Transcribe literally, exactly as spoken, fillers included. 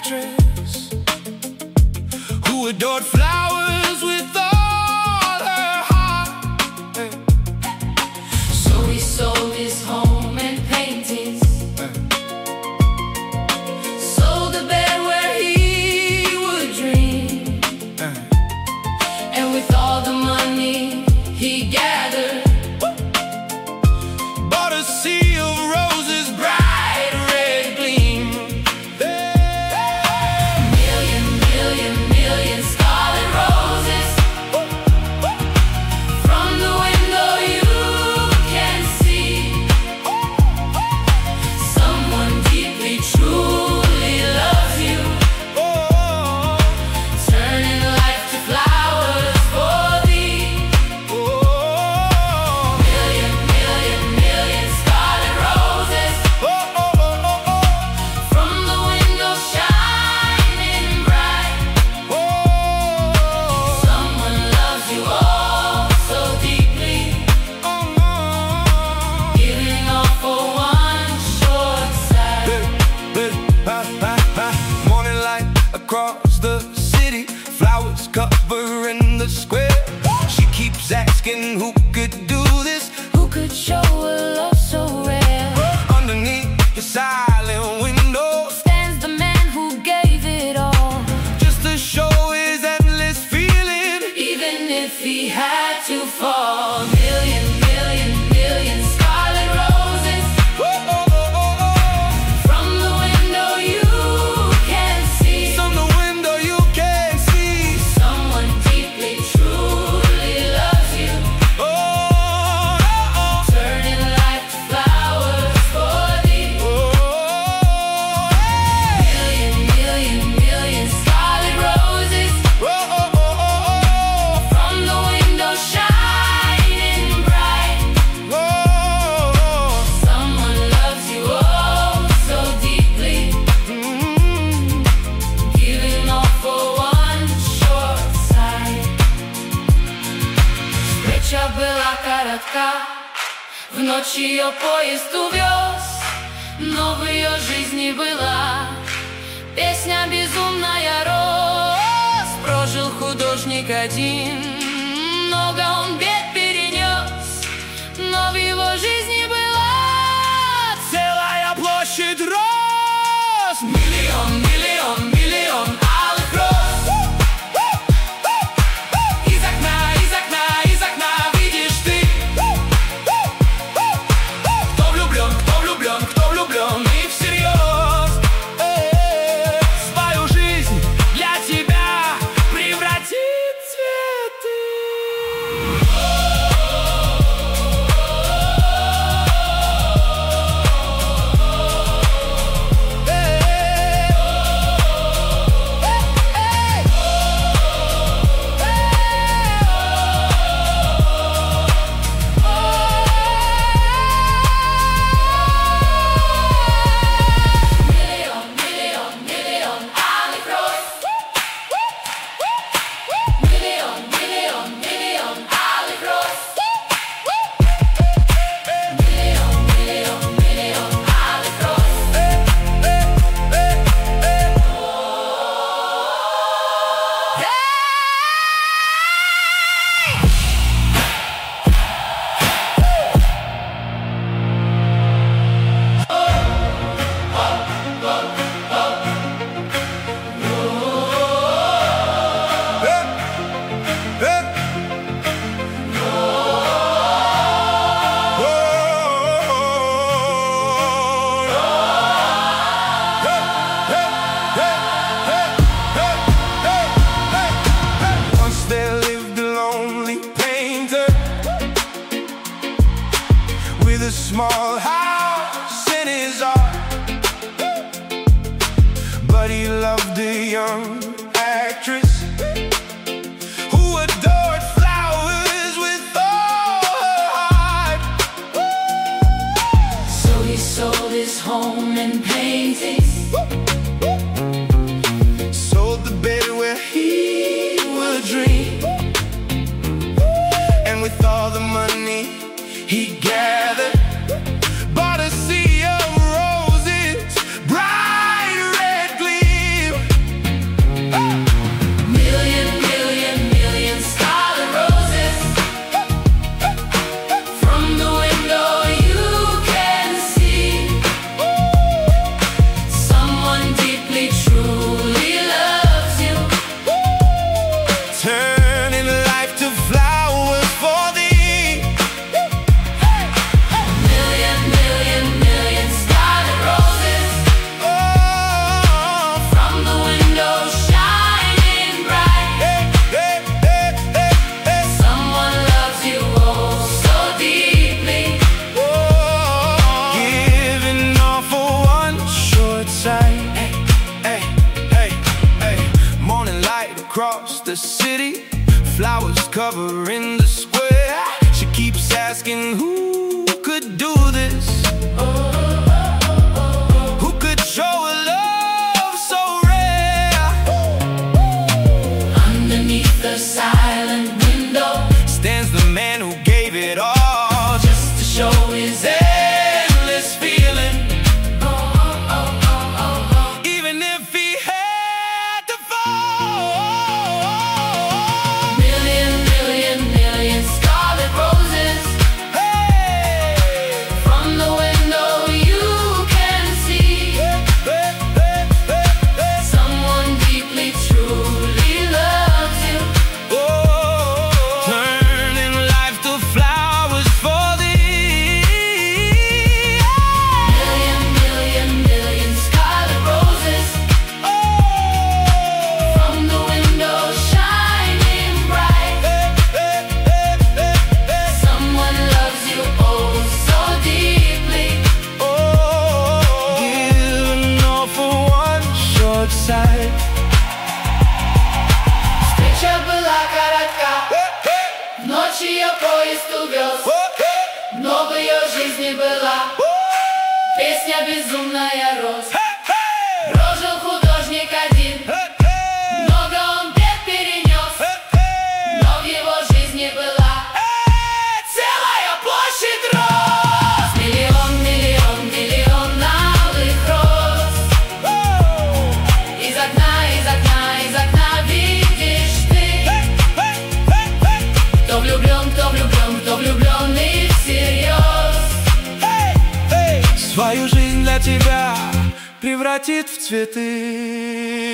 actress who adored flowers with all her heart. Hey. So he sold his home and paintings, Hey. sold the bed where he would dream, Hey. and with all the money he gathered, bought a sea of roses, bright red gleam. million, million, million scarlet roses. From the window you can see someone deeply, truly loves you, Oh, turning life to flowers for thee. oh, Million, million, million scarlet roses. oh, oh, oh, oh, oh. From the window shining bright, Oh, someone loves you all so deeply, oh, giving all for one short sight. morning light across the city, flowers covering the square. She keeps asking who could do this. Who could show a love so rare? Underneath the silent window, Stands the man who gave it all, just to show his endless feeling. even if he had to fall. Million, million, million scarlet roses. Oh, oh, oh, oh, oh. From the window you can see From the window you can see. someone deeply, truly loves you, Oh, oh, oh. turning life to flowers for thee. Oh, Million, million, million scarlet roses. oh, oh, oh, oh. From the window shining bright, Oh, someone loves you all so deeply, mm. giving all for one short sight. Встреча была коротка, в ночь ее поезд увез, но в ее жизни была песня безумная роз. Прожил художник один, много он бед перенес, но в его жизни была Целая площадь роз. миллион, миллион, миллион алых роз. Из окна, из окна, из окна видишь ты, кто влюблен, кто влюблен, кто влюблен и всерьез. Э, Свою жизнь для тебя превратит в цветы. Миллион, миллион, миллион алых роз. Миллион, миллион, миллион алых роз. Миллион, миллион, миллион алых роз. Once there lived a lonely painter with a small house in his art, but he loved a young actress who adored flowers with all her heart. So he sold his home and paintings, Sold the bed where he would dream, and with all the money he gathered, bought a sea of roses, bright red gleam. across the city, flowers covering the square. She keeps asking who could do this, who could show a love so rare. Underneath the silent window stands the man who gave it all, just to show his endless feeling. Even if he had to fall. Million, million, million scarlet roses, Hey, from the window you can see. hey, hey, hey, hey. Someone deeply, truly loves you. Oh, turning life to flowers for thee. Million, million, million scarlet roses, Oh, from the window shining bright. hey, hey, hey, hey, hey. Someone loves you oh so deeply. Oh, giving all for one short sight. Встреча была коротка, Hey, hey, ночь ее поезд увез, oh, hey, но в ее жизни была oh, песня безумная роз. hey, hey, Прожил художник один, hey, hey, много он бед перенес, hey, hey. но в его жизни была целая площадь роз. Миллион, миллион, миллион алых роз. Oh, Из окна, из окна, из окна видишь ты. hey, hey, hey, hey. Кто влюблен, кто влюблен, кто влюблен и всерьез. Эй, эй, свою жизнь для тебя превратит в цветы.